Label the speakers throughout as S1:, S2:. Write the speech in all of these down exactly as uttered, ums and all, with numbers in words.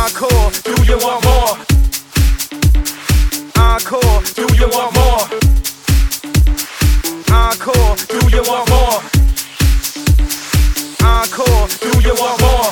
S1: Encore, do you want more? Encore, do you want more? Encore, do you want more? Encore, do you want more?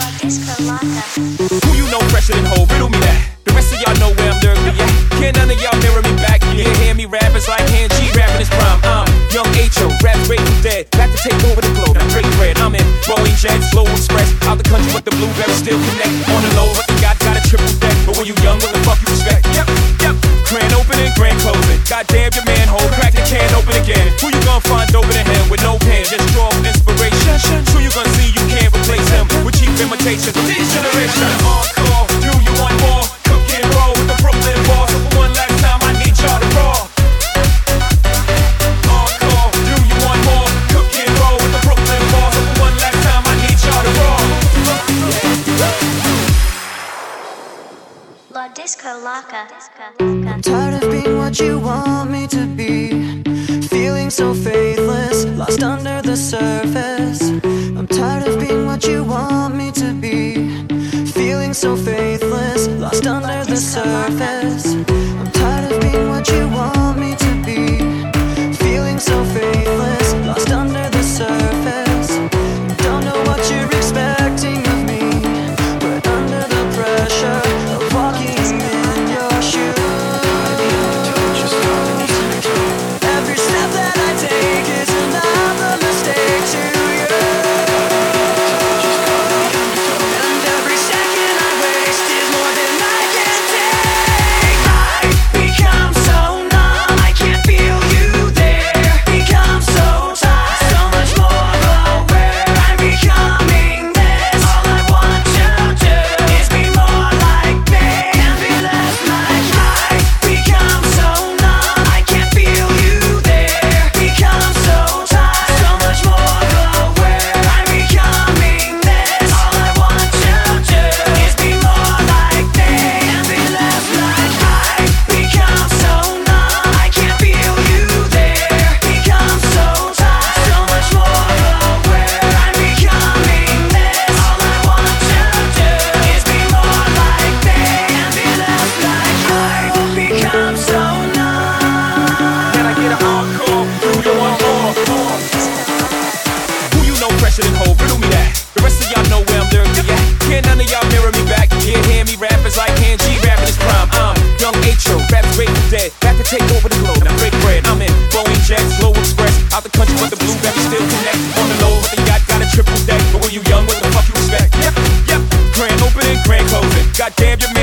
S1: Who you know fresher than whole? Riddle me that. The rest of y'all know where I'm lurking at. Can none of y'all mirror me back? You yeah, hear me rap, it's like hand G rapping his prime. I'm young H O, rap Grateful Dead. Back to take over the globe, now break bread. I'm in Boeing Jets, Slow Express. Out the country but the blueberries still connect. On the low, what they got, got a triple deck. But when you young, what the fuck you expect? Yep, yep. Grand opening, grand closing. Goddamn your manhole, crack the can open again. Who you gonna find open in him with no pen? Just draw inspiration. Who you gonna see you can't replace him with cheap imitations? This generation, encore, do you want more? Cook and roll with the Brooklyn boss. So for one last time, I need y'all to raw. Encore, do you want more? Cook and roll with the Brooklyn boss. So for one last time, I need y'all to raw.
S2: La Disco Laka.
S3: I'm tired of being what you want me to be, feeling so faithless, lost under the surface. I'm tired of being what you want me to be, feeling so faithless, lost under the surface. I'm tired of being what you want me to be, feeling so faithless, lost under the surface. Don't know what you're expecting of me, but under the pressure of walking in your shoes, every step that I take is another mistake to you, and every second I waste is more than I can take. I become so numb, I can't feel you there. Become so tired, so much more aware. I'm becoming this. All I want to do is be more like me and be less like I. Become so numb, I can't feel you there. Become so tired, so much more aware. I'm becoming this. All I want to do is be more like me and be less like I. Become so numb, I can't feel you there. Become so tired, so much more aware. I'm becoming this. All I want to do is be more like me and be less like I. Become so numb.
S1: Can I get an encore? Do you want more? Who you know fresher than whole? Riddle me that. The rest of y'all know where I'm lurking at. Can none of y'all mirror me back? You yeah, hear me rap, it's like hand G rapping his prime. I'm young H O, rap Grateful Dead. Back to take over the globe, now break bread. I'm in Boeing Jets, Slow Express. Out the country but the blueberries still connect. On the low, what they got, got a triple deck. But when you young, what the fuck you expect? Yep, yep. Grand opening, grand closing. Goddamn your man.